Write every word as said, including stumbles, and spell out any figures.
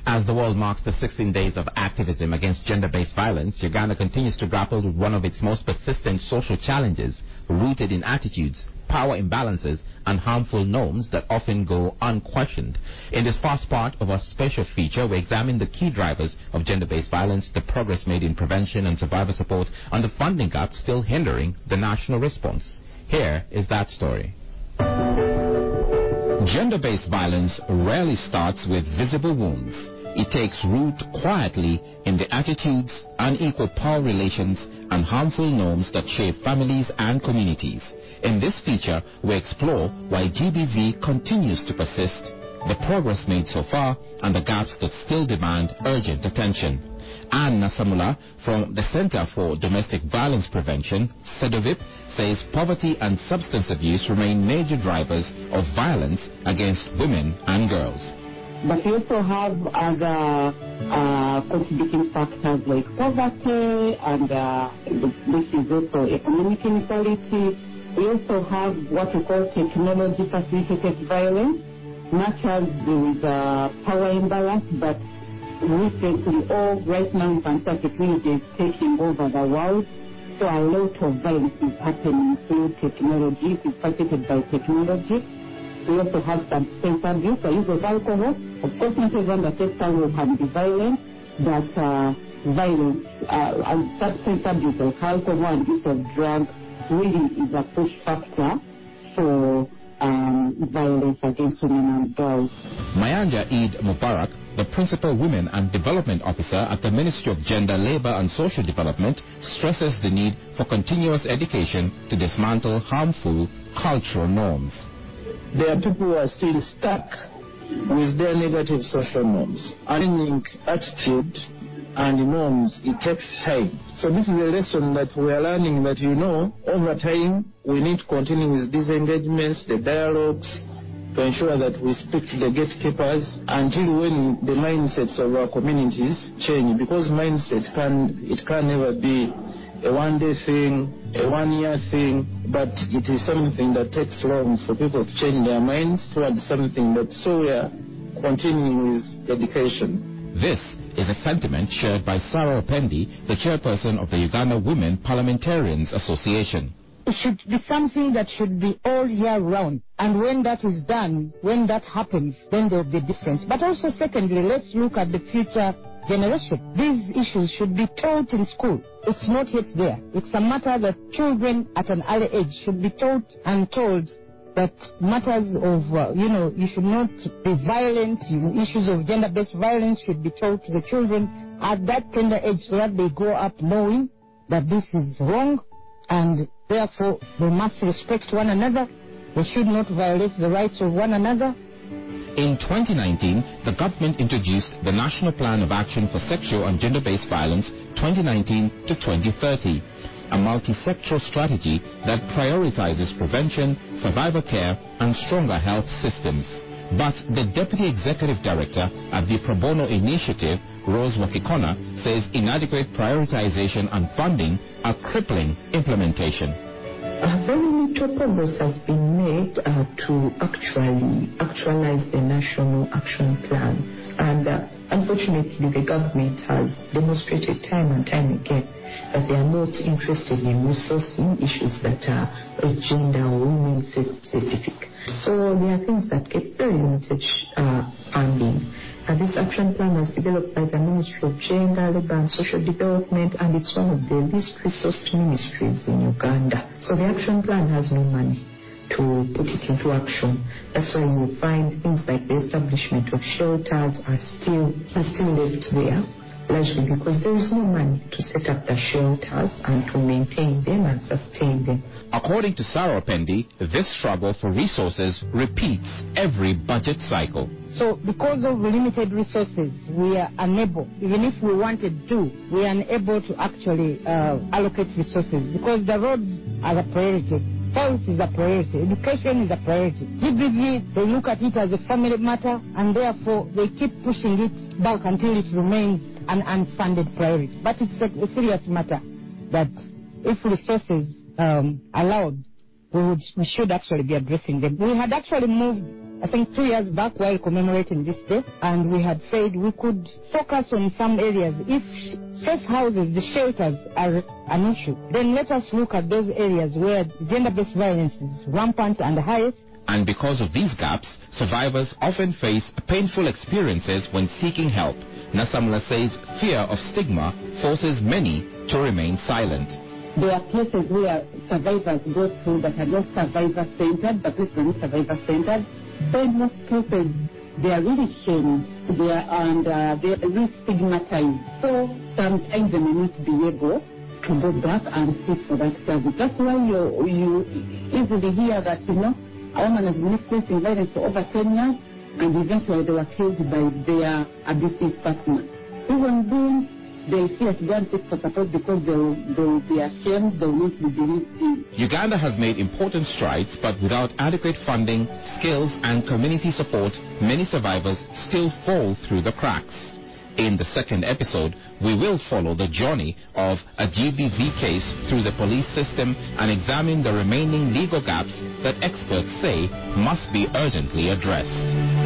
As the world marks the sixteen days of activism against gender-based violence, Uganda continues to grapple with one of its most persistent social challenges, rooted in attitudes, power imbalances, and harmful norms that often go unquestioned. In this first part of our special feature, we examine the key drivers of gender-based violence, the progress made in prevention and survivor support, and the funding gaps still hindering the national response. Here is that story. Gender-based violence rarely starts with visible wounds. It takes root quietly in the attitudes, unequal power relations, and harmful norms that shape families and communities. In this feature, we explore why G B V continues to persist, the progress made so far, and the gaps that still demand urgent attention. Anne Nasamula from the Center for Domestic Violence Prevention, CEDOVIP, says poverty and substance abuse remain major drivers of violence against women and girls. But we also have other uh, contributing factors like poverty, and uh, this is also economic inequality. We also have what we call technology-facilitated violence, much as there is a power imbalance, but recently, or right now, in fact, technology is taking over the world. So a lot of violence is happening through technology. It is facilitated by technology. We also have substance abuse, the use of alcohol. Of course, not everyone that takes alcohol can be violent, but uh, violence uh, and substance abuse like alcohol and use of drugs really is a push factor for um, violence against women and girls. Mayanja Eid Mubarak, the Principal Women and Development Officer at the Ministry of Gender, Labour and Social Development, stresses the need for continuous education to dismantle harmful cultural norms. There are people who are still stuck with their negative social norms. Changing attitude and norms, it takes time. So this is a lesson that we are learning, that, you know, over time, we need to continue with these engagements, the dialogues, to ensure that we speak to the gatekeepers until when the mindsets of our communities change, because mindset can, it can never be a one-day thing, a one-year thing, but it is something that takes long for people to change their minds towards something that, so we are continuing with education. This is a sentiment shared by Sarah Opendi, the chairperson of the Uganda Women Parliamentarians Association. It should be something that should be all year round. And when that is done, when that happens, then there will be a difference. But also, secondly, let's look at the future generation. These issues should be taught in school. It's not yet there. It's a matter that children at an early age should be taught and told that matters of, uh, you know, you should not be violent. Issues of gender-based violence should be taught to the children at that tender age, so that they grow up knowing that this is wrong, and therefore they must respect one another. They should not violate the rights of one another. In twenty nineteen, the government introduced the National Plan of Action for Sexual and Gender-Based Violence twenty nineteen to twenty thirty, a multi-sectoral strategy that prioritizes prevention, survivor care, and stronger health systems. But the Deputy Executive Director at the Pro Bono Initiative, Rose Wakikona, says inadequate prioritization and funding are crippling implementation. Uh, very little progress has been made uh, to actually actualize the National Action Plan. And uh, unfortunately, the government has demonstrated time and time again that they are not interested in resourcing issues that are gender or women specific. So there are things that get very limited uh, funding. Uh, this action plan was developed by the Ministry of Gender, Labour and Social Development, and it's one of the least resourced ministries in Uganda. So the action plan has no money to put it into action. That's why you find things like the establishment of shelters are still, are still left there, largely because there is no money to set up the shelters and to maintain them and sustain them. According to Sarah Opendi, this struggle for resources repeats every budget cycle. So because of limited resources, we are unable, even if we wanted to, we are unable to actually uh, allocate resources, because the roads are a priority. Health is a priority. Education is a priority. G B V, they look at it as a family matter, and therefore they keep pushing it back until it remains an unfunded priority. But it's a, a serious matter that if resources um, allowed, we, would, we should actually be addressing them. We had actually moved I think two years back while commemorating this day, and we had said we could focus on some areas. If safe houses, the shelters are an issue, then let us look at those areas where gender-based violence is rampant and highest. And because of these gaps, survivors often face painful experiences when seeking help. Nasamla says fear of stigma forces many to remain silent. There are places where survivors go to that are not survivor-centered, but it's not survivor-centered. So in most cases, they are really shamed, they are, and uh, they are really stigmatized. So sometimes they may not be able to go back and seek for that service. That's why you, you easily hear that, you know, a woman has been experiencing violence for over ten years, and eventually they were killed by their abusive partner. Even then, they fear to go and seek for support because they will, they will be ashamed, they will not be believed in. Uganda has made important strides, but without adequate funding, skills, and community support, many survivors still fall through the cracks. In the second episode, we will follow the journey of a G B V case through the police system and examine the remaining legal gaps that experts say must be urgently addressed.